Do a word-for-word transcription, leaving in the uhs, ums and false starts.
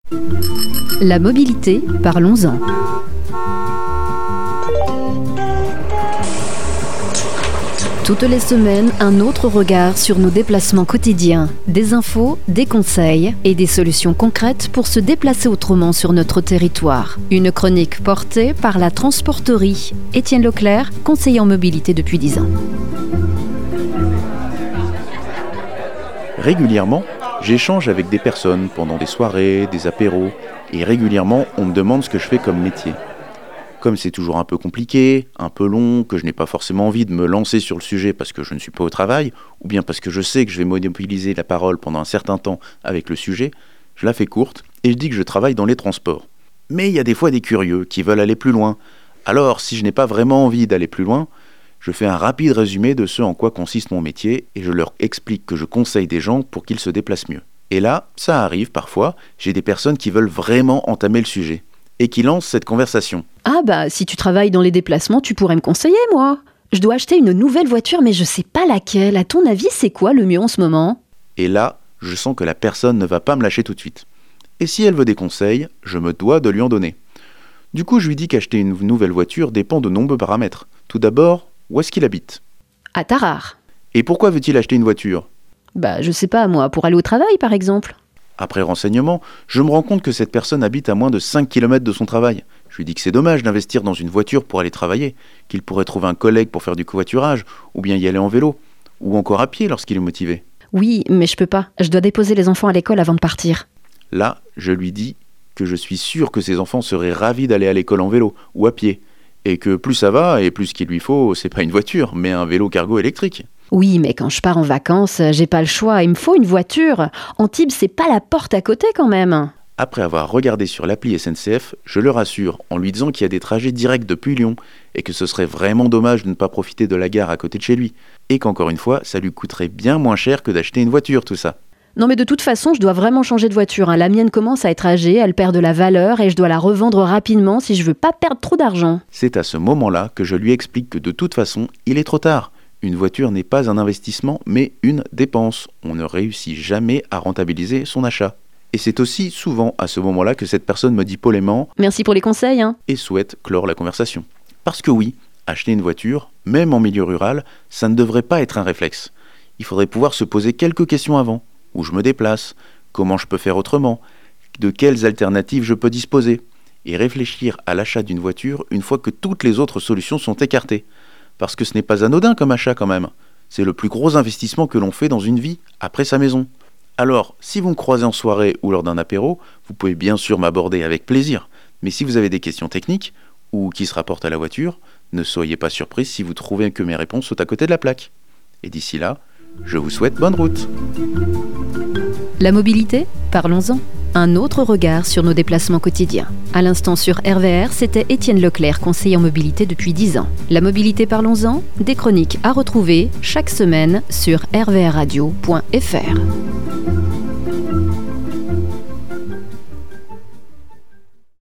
La mobilité, parlons-en. Toutes les semaines, un autre regard sur nos déplacements quotidiens. Des infos, des conseils et des solutions concrètes pour se déplacer autrement sur notre territoire. Une chronique portée par la Transporterie. Étienne Leclerc, conseiller en mobilité depuis dix ans. Régulièrement, j'échange avec des personnes pendant des soirées, des apéros, et régulièrement, on me demande ce que je fais comme métier. Comme c'est toujours un peu compliqué, un peu long, que je n'ai pas forcément envie de me lancer sur le sujet parce que je ne suis pas au travail, ou bien parce que je sais que je vais monopoliser la parole pendant un certain temps avec le sujet, je la fais courte et je dis que je travaille dans les transports. Mais il y a des fois des curieux qui veulent aller plus loin. Alors, si je n'ai pas vraiment envie d'aller plus loin, je fais un rapide résumé de ce en quoi consiste mon métier et je leur explique que je conseille des gens pour qu'ils se déplacent mieux. Et là, ça arrive parfois, j'ai des personnes qui veulent vraiment entamer le sujet et qui lancent cette conversation. Ah bah, si tu travailles dans les déplacements, tu pourrais me conseiller, moi. Je dois acheter une nouvelle voiture, mais je sais pas laquelle. À ton avis, c'est quoi le mieux en ce moment ? Et là, je sens que la personne ne va pas me lâcher tout de suite. Et si elle veut des conseils, je me dois de lui en donner. Du coup, je lui dis qu'acheter une nouvelle voiture dépend de nombreux paramètres. Tout d'abord, où est-ce qu'il habite ? À Tarare. Et pourquoi veut-il acheter une voiture ? Bah, je sais pas, moi, pour aller au travail, par exemple. Après renseignement, je me rends compte que cette personne habite à moins de cinq kilomètres de son travail. Je lui dis que c'est dommage d'investir dans une voiture pour aller travailler, qu'il pourrait trouver un collègue pour faire du covoiturage, ou bien y aller en vélo, ou encore à pied lorsqu'il est motivé. Oui, mais je peux pas. Je dois déposer les enfants à l'école avant de partir. Là, je lui dis que je suis sûr que ses enfants seraient ravis d'aller à l'école en vélo, ou à pied, et que plus ça va, et plus ce qu'il lui faut, c'est pas une voiture, mais un vélo cargo électrique. Oui, mais quand je pars en vacances, j'ai pas le choix, il me faut une voiture. Antibes, c'est pas la porte à côté quand même. Après avoir regardé sur l'appli S N C F, je le rassure en lui disant qu'il y a des trajets directs depuis Lyon et que ce serait vraiment dommage de ne pas profiter de la gare à côté de chez lui. Et qu'encore une fois, ça lui coûterait bien moins cher que d'acheter une voiture, tout ça. Non mais de toute façon, je dois vraiment changer de voiture. La mienne commence à être âgée, elle perd de la valeur et je dois la revendre rapidement si je veux pas perdre trop d'argent. C'est à ce moment-là que je lui explique que de toute façon, il est trop tard. Une voiture n'est pas un investissement, mais une dépense. On ne réussit jamais à rentabiliser son achat. Et c'est aussi souvent à ce moment-là que cette personne me dit poliment « Merci pour les conseils, hein !» et souhaite clore la conversation. Parce que oui, acheter une voiture, même en milieu rural, ça ne devrait pas être un réflexe. Il faudrait pouvoir se poser quelques questions avant. Où je me déplace ? Comment je peux faire autrement ? De quelles alternatives je peux disposer ? Et réfléchir à l'achat d'une voiture une fois que toutes les autres solutions sont écartées. Parce que ce n'est pas anodin comme achat quand même. C'est le plus gros investissement que l'on fait dans une vie, après sa maison. Alors, si vous me croisez en soirée ou lors d'un apéro, vous pouvez bien sûr m'aborder avec plaisir. Mais si vous avez des questions techniques, ou qui se rapportent à la voiture, ne soyez pas surpris si vous trouvez que mes réponses sont à côté de la plaque. Et d'ici là, je vous souhaite bonne route. La mobilité, parlons-en. Un autre regard sur nos déplacements quotidiens. À l'instant sur R V R, c'était Étienne Leclerc, conseiller en mobilité depuis dix ans. La mobilité, parlons-en, des chroniques à retrouver chaque semaine sur r v r radio point f r.